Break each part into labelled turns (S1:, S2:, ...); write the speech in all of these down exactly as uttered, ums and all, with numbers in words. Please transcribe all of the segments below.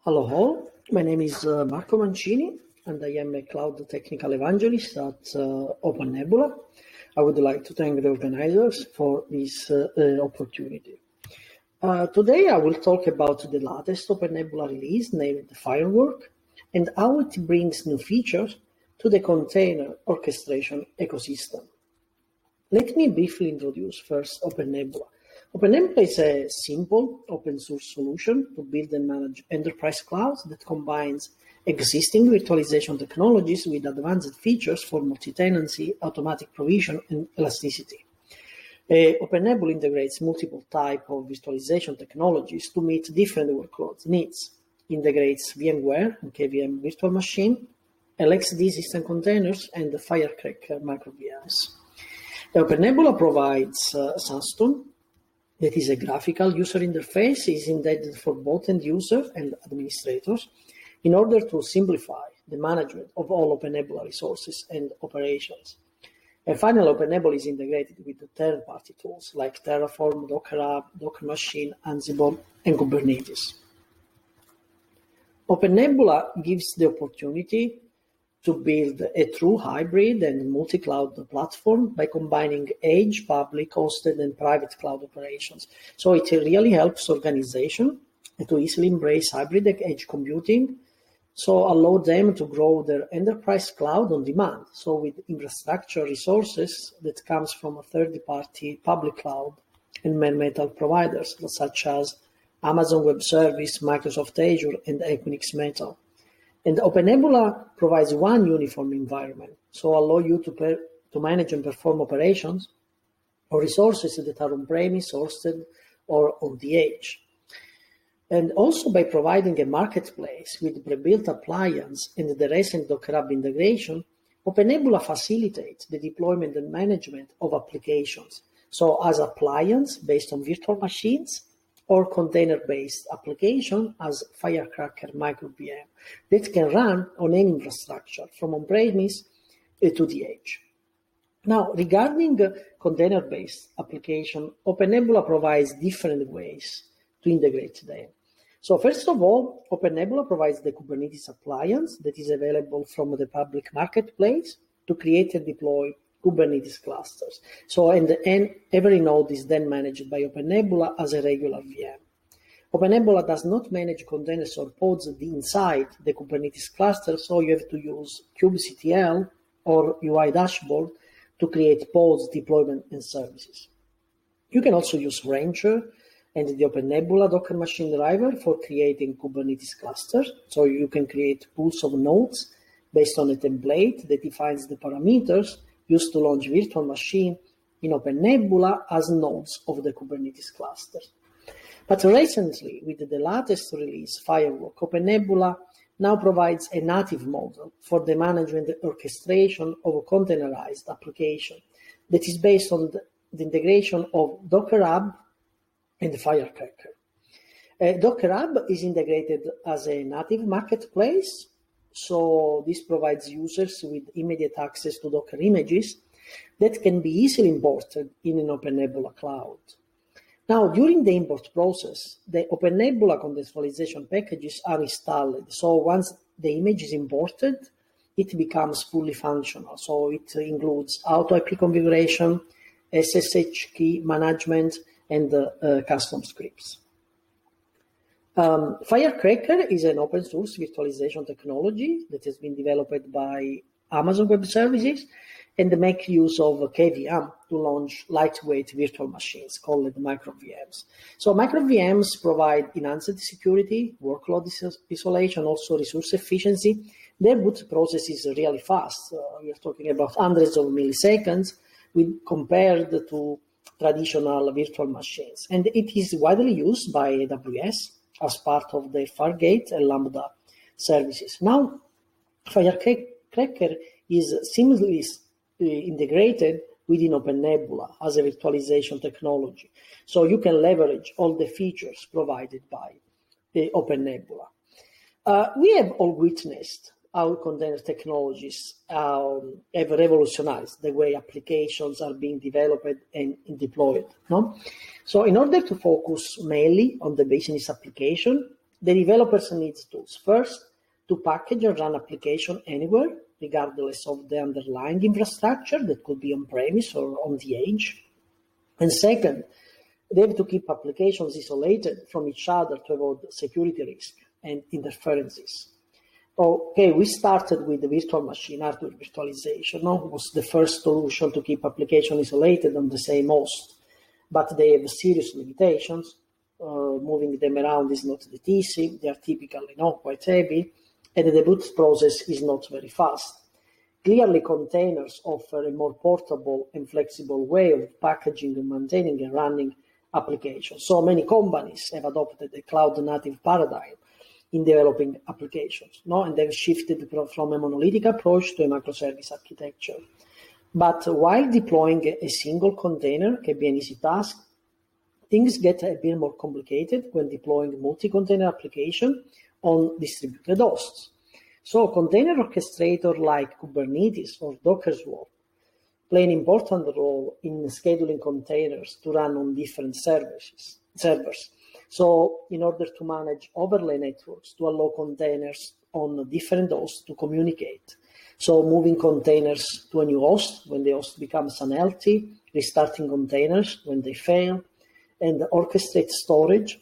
S1: Hello all, my name is uh, Marco Mancini and I am a cloud technical evangelist at uh, Open Nebula. I would like to thank the organizers for this uh, uh, opportunity. Uh, today I will talk about the latest Open Nebula release named Firework and how it brings new features to the container orchestration ecosystem. Let me briefly introduce first Open Nebula. Open Nebula is a simple open source solution to build and manage enterprise clouds that combines existing virtualization technologies with advanced features for multi-tenancy, automatic provision, and elasticity. Uh, Open Nebula integrates multiple types of virtualization technologies to meet different workloads needs. Integrates VMware and K V M virtual machine, L X D system containers, and the Firecracker micro V Ms. Open Nebula provides uh, Sunstone, that is a graphical user interface, is intended for both end users and administrators in order to simplify the management of all Open Nebula resources and operations. And finally, Open Nebula is integrated with the third-party tools like Terraform, Docker Hub, Docker Machine, Ansible, and Kubernetes. Open Nebula gives the opportunity to build a true hybrid and multi-cloud platform by combining edge, public, hosted, and private cloud operations. So it really helps organizations to easily embrace hybrid edge computing, so allow them to grow their enterprise cloud on demand. So with infrastructure resources that comes from a third-party public cloud and bare metal providers such as Amazon Web Service, Microsoft Azure, and Equinix Metal. And Open Nebula provides one uniform environment, so allow you to, per, to manage and perform operations or resources that are on-premise, hosted, or on the edge. And also by providing a marketplace with pre-built appliance and the recent Docker Hub integration, Open Nebula facilitates the deployment and management of applications, so as appliance based on virtual machines, or container-based application as Firecracker micro V M that can run on any infrastructure from on-premise to the edge. Now, regarding container-based application, Open Nebula provides different ways to integrate them. So first of all, Open Nebula provides the Kubernetes appliance that is available from the public marketplace to create and deploy Kubernetes clusters. So, and, and every node is then managed by Open Nebula as a regular V M. Open Nebula does not manage containers or pods inside the Kubernetes cluster, so you have to use kubectl or U I dashboard to create pods, deployment, and services. You can also use Rancher and the Open Nebula Docker Machine driver for creating Kubernetes clusters. So you can create pools of nodes based on a template that defines the parameters used to launch virtual machine in Open Nebula as nodes of the Kubernetes cluster. But recently, with the latest release, Firework, Open Nebula now provides a native model for the management and orchestration of a containerized application that is based on the, the integration of Docker Hub and Firecracker. Uh, Docker Hub is integrated as a native marketplace. So this provides users with immediate access to Docker images that can be easily imported in an Open Nebula cloud. Now, during the import process, the Open Nebula contextualization packages are installed. So once the image is imported, it becomes fully functional. So it includes auto I P configuration, S S H key management, and uh, uh, custom scripts. Um, Firecracker is an open source virtualization technology that has been developed by Amazon Web Services and make use of K V M to launch lightweight virtual machines called micro V Ms. So micro V Ms provide enhanced security, workload isolation, also resource efficiency. Their boot process is really fast. Uh, we are talking about hundreds of milliseconds with, compared to traditional virtual machines. And it is widely used by A W S as part of the Fargate and Lambda services. Now, Firecracker is seamlessly integrated within Open Nebula as a virtualization technology. So you can leverage all the features provided by the Open Nebula. Uh, we have all witnessed how container technologies um, have revolutionized the way applications are being developed and deployed. No? So in order to focus mainly on the business application, the developers need tools. First, to package and run application anywhere, regardless of the underlying infrastructure that could be on-premise or on the edge. And second, they have to keep applications isolated from each other to avoid security risk and interferences. Okay, we started with the virtual machine hardware virtualization. No? It was the first solution to keep application isolated on the same host, but they have serious limitations. Uh, moving them around is not that easy. They are typically not quite heavy, and the boot process is not very fast. Clearly, containers offer a more portable and flexible way of packaging and maintaining and running applications. So many companies have adopted a cloud-native paradigm in developing applications, no? And they've shifted from a monolithic approach to a microservice architecture. But while deploying a single container can be an easy task, things get a bit more complicated when deploying multi-container application on distributed hosts. So container orchestrator like Kubernetes or Docker Swarm play an important role in scheduling containers to run on different services, servers. So in order to manage overlay networks, to allow containers on different hosts to communicate. So moving containers to a new host when the host becomes unhealthy, restarting containers when they fail, and orchestrate storage.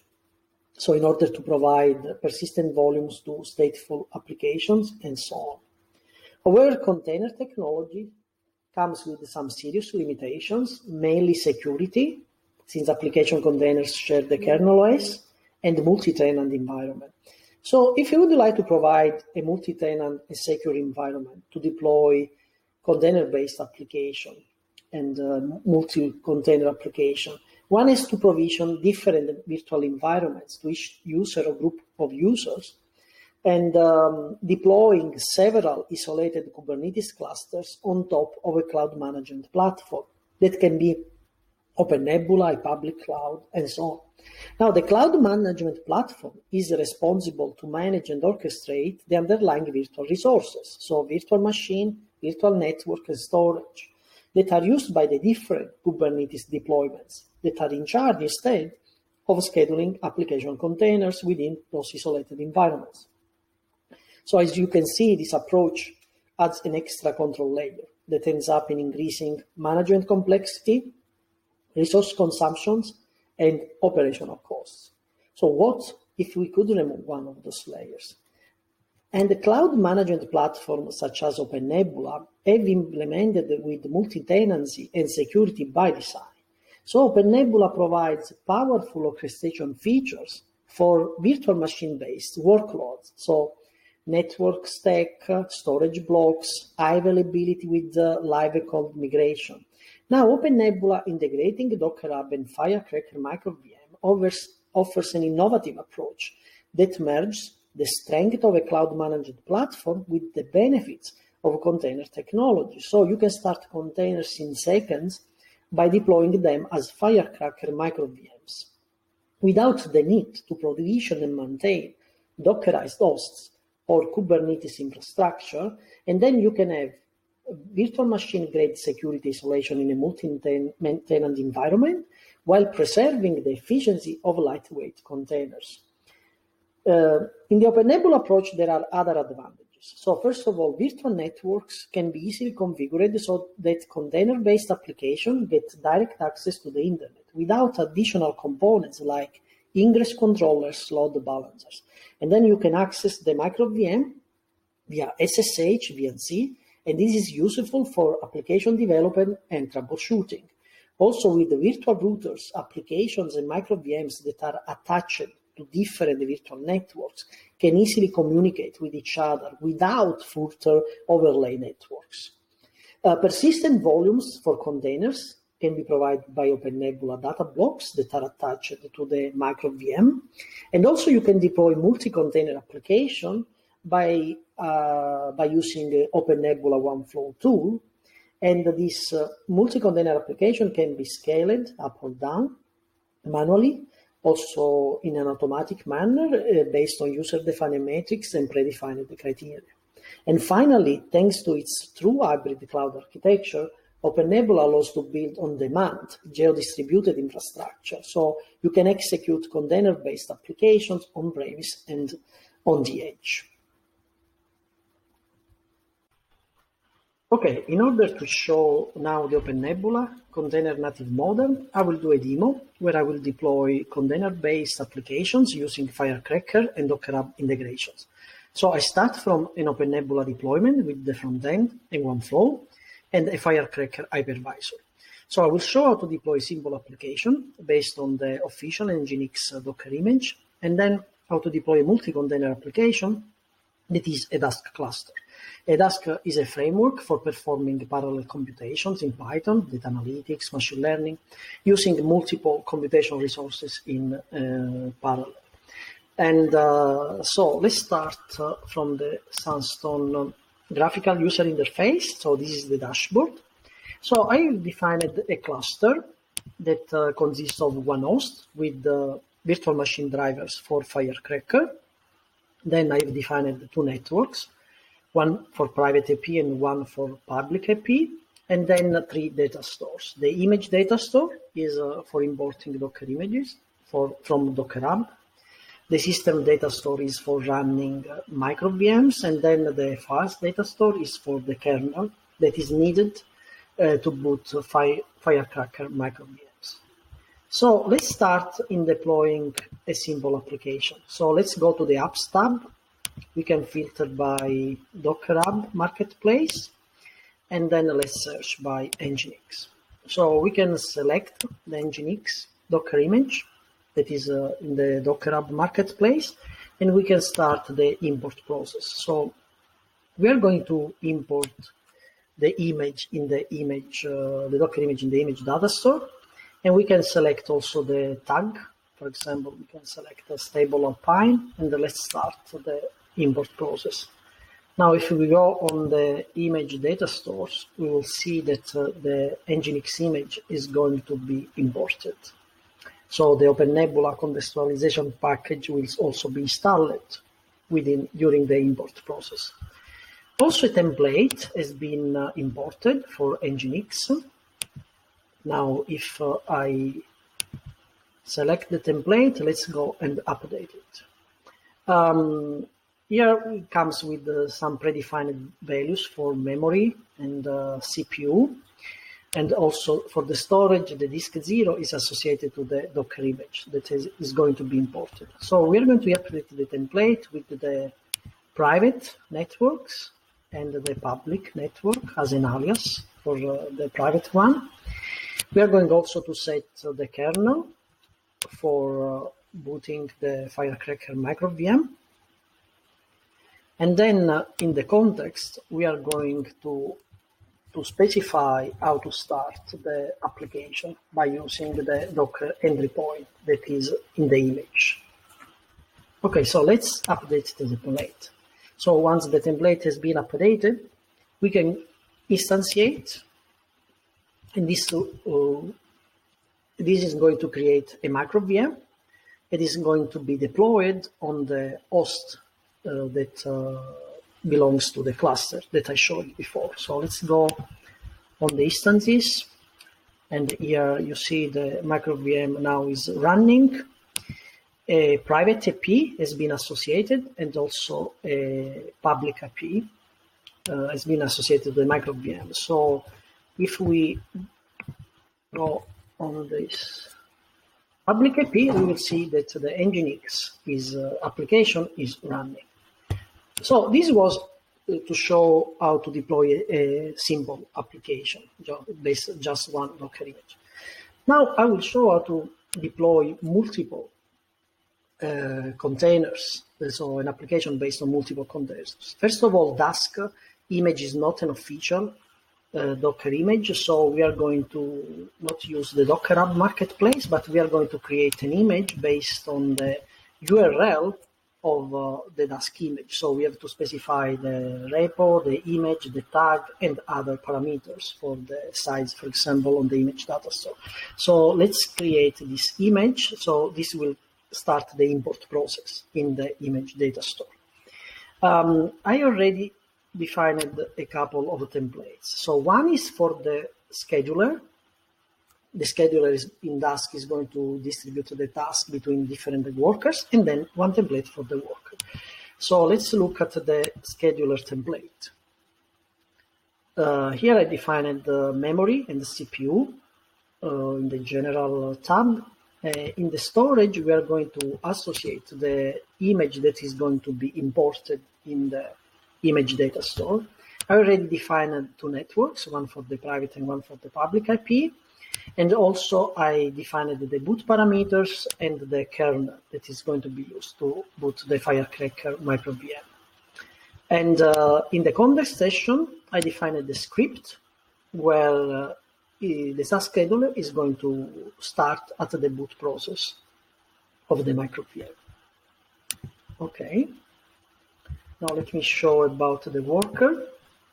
S1: So in order to provide persistent volumes to stateful applications and so on. However, container technology comes with some serious limitations, mainly security, since application containers share the kernel O S, and multi-tenant environment. So if you would like to provide a multi-tenant and secure environment to deploy container-based application and uh, multi-container application, one is to provision different virtual environments to each user or group of users, and um, deploying several isolated Kubernetes clusters on top of a cloud management platform that can be OpenNebula, a public cloud, and so on. Now, the cloud management platform is responsible to manage and orchestrate the underlying virtual resources, so virtual machine, virtual network, and storage, that are used by the different Kubernetes deployments that are in charge instead of scheduling application containers within those isolated environments. So as you can see, this approach adds an extra control layer that ends up in increasing management complexity, resource consumptions, and operational costs. So what if we could remove one of those layers? And the cloud management platforms such as OpenNebula have implemented with multi-tenancy and security by design. So OpenNebula provides powerful orchestration features for virtual machine-based workloads. So network stack, storage blocks, high availability with uh, live code migration. Now, OpenNebula integrating Docker Hub and Firecracker micro V M offers, offers an innovative approach that merges the strength of a cloud managed platform with the benefits of container technology. So you can start containers in seconds by deploying them as Firecracker micro V Ms without the need to provision and maintain Dockerized hosts or Kubernetes infrastructure, and then you can have virtual machine grade security isolation in a multi-tenant environment while preserving the efficiency of lightweight containers. Uh, in the OpenNebula approach, there are other advantages. So first of all, virtual networks can be easily configured so that container-based applications get direct access to the internet without additional components like ingress controllers, load balancers. And then you can access the micro V M via S S H, V N C, and this is useful for application development and troubleshooting. Also, with the virtual routers, applications and micro V Ms that are attached to different virtual networks can easily communicate with each other without further overlay networks. Uh, persistent volumes for containers can be provided by OpenNebula data blocks that are attached to the micro V M. And also you can deploy multi-container application by, uh, by using the OpenNebula OneFlow tool. And this uh, multi-container application can be scaled up or down manually, also in an automatic manner uh, based on user-defined metrics and predefined criteria. And finally, thanks to its true hybrid cloud architecture, OpenNebula allows to build on-demand geo-distributed infrastructure, so you can execute container-based applications on-premise and on the edge. Okay, in order to show now the OpenNebula container native model, I will do a demo where I will deploy container-based applications using Firecracker and Docker Hub integrations. So I start from an OpenNebula deployment with the front end and one flow, and a Firecracker hypervisor. So I will show how to deploy a simple application based on the official Nginx Docker image, and then how to deploy a multi-container application that is a Dask cluster. A Dask is a framework for performing parallel computations in Python, data analytics, machine learning, using multiple computational resources in uh, parallel. And uh, so let's start uh, from the Sandstone um, graphical user interface. So this is the dashboard. So I defined a cluster that uh, consists of one host with the virtual machine drivers for Firecracker. Then I've defined two networks, one for private A P and one for public A P, and then three data stores. The image data store is uh, for importing Docker images for, from Docker Hub. The system data store is for running uh, micro V Ms, and then the files data store is for the kernel that is needed uh, to boot uh, Fire, Firecracker micro V Ms. So let's start in deploying a simple application. So let's go to the Apps tab. We can filter by Docker Hub Marketplace, and then let's search by Nginx. So we can select the Nginx Docker image that is uh, in the Docker Hub Marketplace, and we can start the import process. So we are going to import the image in the image, uh, the Docker image in the image data store, and we can select also the tag. For example, we can select a stable alpine, and let's start the import process. Now, if we go on the image data stores, we will see that uh, the Nginx image is going to be imported. So the OpenNebula contextualization package will also be installed within during the import process. Also, a template has been uh, imported for Nginx. Now, if uh, I select the template, let's go and update it. Um, here it comes with uh, some predefined values for memory and uh, C P U. And also for the storage, the disk zero is associated to the Docker image that is, is going to be imported. So we're going to update the template with the private networks and the public network as an alias for uh, the private one. We are going also to set uh, the kernel for uh, booting the Firecracker micro V M. And then uh, in the context, we are going to to specify how to start the application by using the Docker entry point that is in the image. Okay, so let's update the template. So once the template has been updated, we can instantiate, and this, uh, this is going to create a micro V M. It is going to be deployed on the host uh, that uh, belongs to the cluster that I showed before. So let's go on the instances, and here you see the micro V M now is running. A private A P has been associated, and also a public A P uh, has been associated with the micro V M. So if we go on this public A P, we will see that the Nginx is, uh, application is running. So this was to show how to deploy a, a simple application based on just one Docker image. Now I will show how to deploy multiple uh, containers, so an application based on multiple containers. First of all, Dask image is not an official uh, Docker image, so we are going to not use the Docker Hub Marketplace, but we are going to create an image based on the U R L of uh, the Dask image. So we have to specify the repo, the image, the tag, and other parameters for the size, for example, on the image data store. So let's create this image. So this will start the import process in the image data store. Um, I already defined a couple of templates. So one is for the scheduler. The scheduler is, in Dask is going to distribute the task between different workers, and then one template for the worker. So let's look at the scheduler template. Uh, here I defined the memory and the C P U uh, in the general tab. Uh, in the storage, we are going to associate the image that is going to be imported in the image data store. I already defined two networks, one for the private and one for the public I P. And also I defined the boot parameters and the kernel that is going to be used to boot the Firecracker micro V M. And uh, in the context session, I defined the script where uh, the task scheduler is going to start at the boot process of the micro V M. Okay. Now let me show about the worker.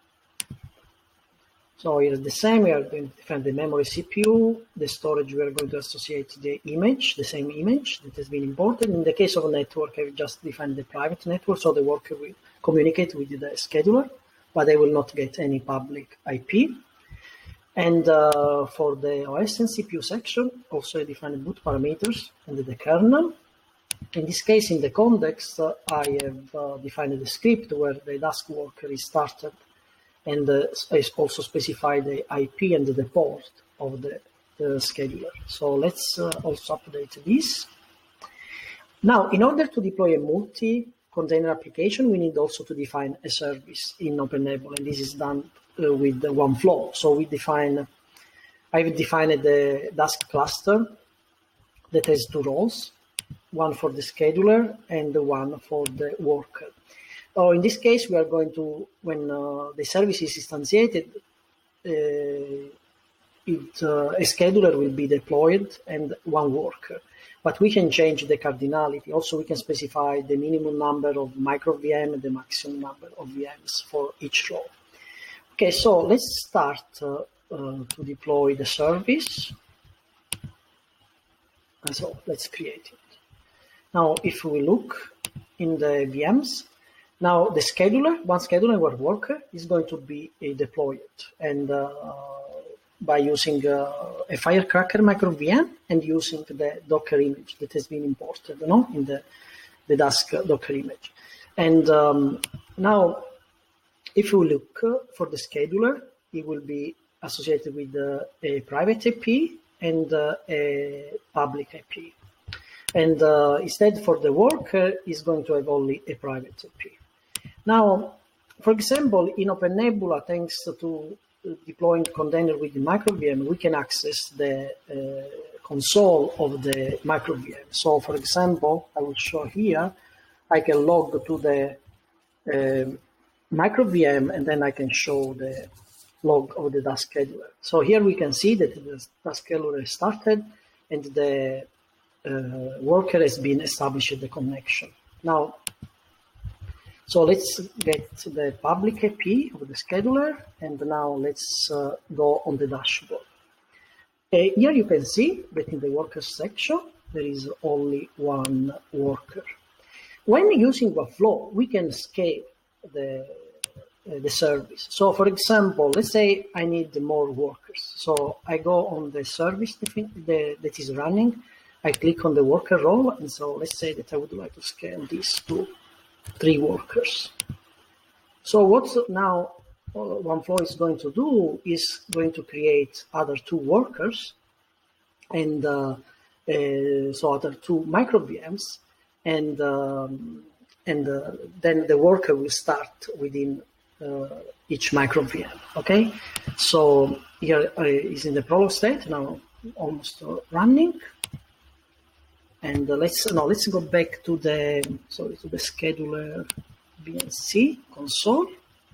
S1: So here's the same, we are going to define the memory C P U, the storage, we are going to associate the image, the same image that has been imported. In the case of a network, I've just defined the private network, so the worker will communicate with the scheduler, but they will not get any public I P. And uh, for the O S and C P U section, also I defined boot parameters and the kernel. In this case, in the context, uh, I have uh, defined the script where the Dask worker is started, and uh, I also specify the I P and the port of the, the scheduler. So let's uh, also update this. Now, in order to deploy a multi-container application, we need also to define a service in OpenNebula, and this is done uh, with the one flow. So we define, I've defined the Dask cluster that has two roles, one for the scheduler and one for the worker. So in this case, we are going to, when uh, the service is instantiated, uh, it, uh, a scheduler will be deployed and one worker. But we can change the cardinality. Also, we can specify the minimum number of micro V M and the maximum number of V Ms for each role. Okay, so let's start uh, uh, to deploy the service. And so let's create it. Now, if we look in the V Ms, now the scheduler, one scheduler, one worker is going to be uh, deployed, and uh, by using uh, a Firecracker micro V M and using the Docker image that has been imported, you know, in the the Dask Docker image. And um, now, if we look uh, for the scheduler, it will be associated with uh, a private I P and uh, a public I P. And uh, instead, for the worker, is going to have only a private I P. Now, for example, in OpenNebula, thanks to deploying container with the micro V M, we can access the uh, console of the micro V M. So, for example, I will show here, I can log to the uh, micro V M, and then I can show the log of the Dask scheduler. So here we can see that the Dask scheduler is started, and the uh, worker has been established the connection. Now, so let's get the public I P of the scheduler, and now let's uh, go on the dashboard. Uh, here you can see that in the workers section, there is only one worker. When using Webflow, we can scale the, uh, the service. So for example, let's say I need more workers. So I go on the service the, that is running, I click on the worker role, and so let's say that I would like to scale this to three workers. So what now OneFlow is going to do is going to create other two workers, and uh, uh, so other two micro V Ms, and um, and uh, then the worker will start within uh, each micro V M. Okay, so here uh, is in the prologue state now, almost uh, running. And uh, let's no, let's go back to the sorry to the scheduler V N C console,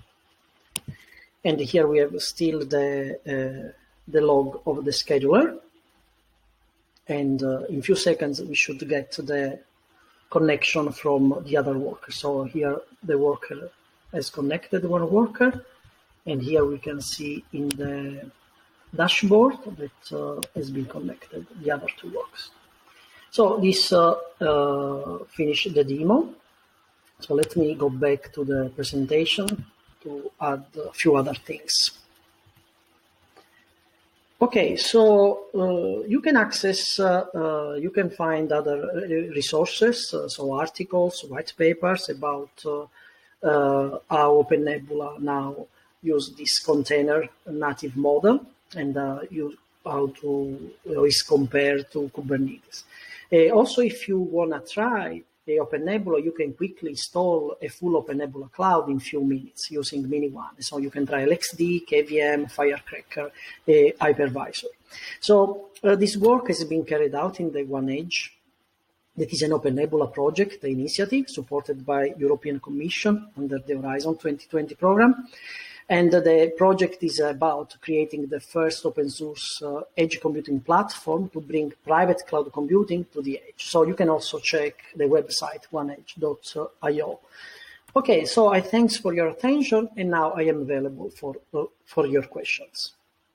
S1: and here we have still the uh, the log of the scheduler. And uh, in a few seconds we should get the connection from the other worker. So here the worker has connected one worker, and here we can see in the dashboard that uh, has been connected the other two workers. So this uh, uh, finished the demo. So let me go back to the presentation to add a few other things. Okay, so uh, you can access, uh, uh, you can find other resources, uh, so articles, white papers about uh, uh, how OpenNebula now use this container native model and uh, use how to uh, is compared to Kubernetes. Uh, also, if you want to try the OpenNebula, you can quickly install a full OpenNebula cloud in few minutes using MiniOne. So you can try L X D, K V M, Firecracker, a hypervisor. So uh, this work has been carried out in the OneEdge. That is an OpenNebula project, the initiative supported by European Commission under the Horizon twenty twenty program. And uh, the project is about creating the first open source uh, edge computing platform to bring private cloud computing to the edge. So you can also check the website one edge dot i o. Okay, so I thanks for your attention, and now I am available for, uh, for your questions.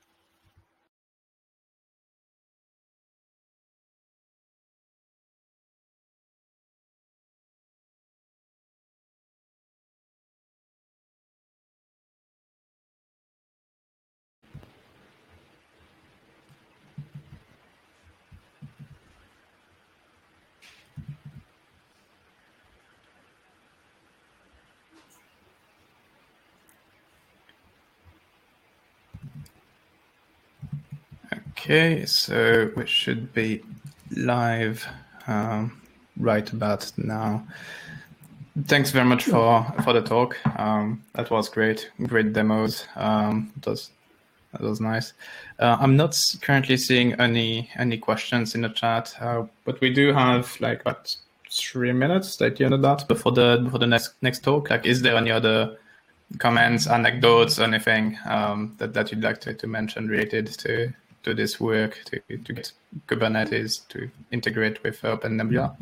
S2: Okay, so we should be live um, right about now. Thanks very much for for the talk. Um, that was great, great demos. Um, it was that was nice. Uh, I'm not currently seeing any any questions in the chat, uh, but we do have like about three minutes at the end of that before the before the next next talk. Like, is there any other comments, anecdotes, anything um, that that you'd like to, to mention related to to this work to to get Kubernetes to integrate with OpenNebula?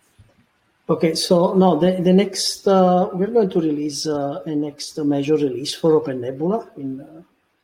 S1: Okay, so no, the, the next, uh, we're going to release uh, a next major release for OpenNebula in uh,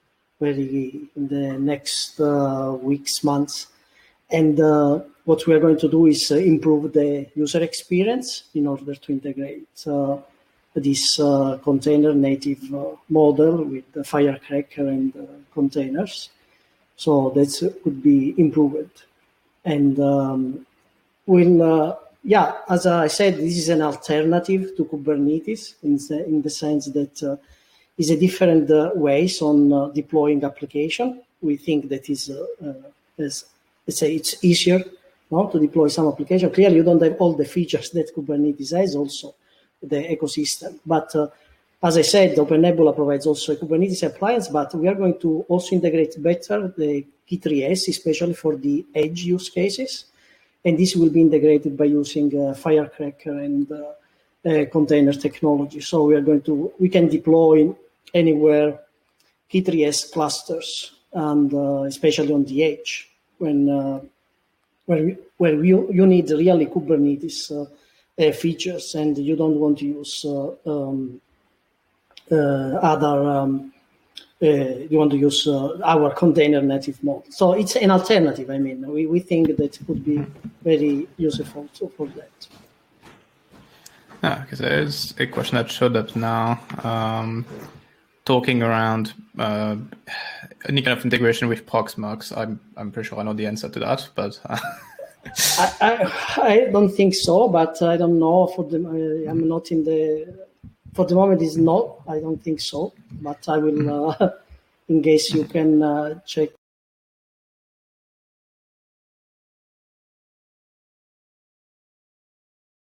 S1: very in the next uh, weeks, months. And uh, what we are going to do is uh, improve the user experience in order to integrate uh, this uh, container native uh, model with the Firecracker and uh, containers. So that could be improved. And um, we'll, uh, yeah, as I said, this is an alternative to Kubernetes in the, in the sense that uh, is a different uh, ways on uh, deploying application. We think that is, uh, uh, is, let's say, it's easier no, to deploy some application. Clearly, you don't have all the features that Kubernetes has, also the ecosystem. But uh, as I said, OpenNebula provides also a Kubernetes appliance, but we are going to also integrate better the K three S, especially for the edge use cases. And this will be integrated by using uh, Firecracker and uh, uh, container technology. So we are going to, we can deploy anywhere K three S clusters, and uh, especially on the edge, when uh, where, where you, you need really Kubernetes uh, uh, features, and you don't want to use uh, um, uh, other, um, uh, you want to use uh, our container native model. So it's an alternative. I mean, we, we think that it could be very useful for that.
S2: Yeah, because there's a question that showed up now, um, talking around uh, any kind of integration with Proxmox. I'm I'm pretty sure I know the answer to that, but uh...
S1: I, I I don't think so. But I don't know. For the uh, I'm not in the for the moment. Is not. I don't think so. But I will. Uh, in case you can uh, check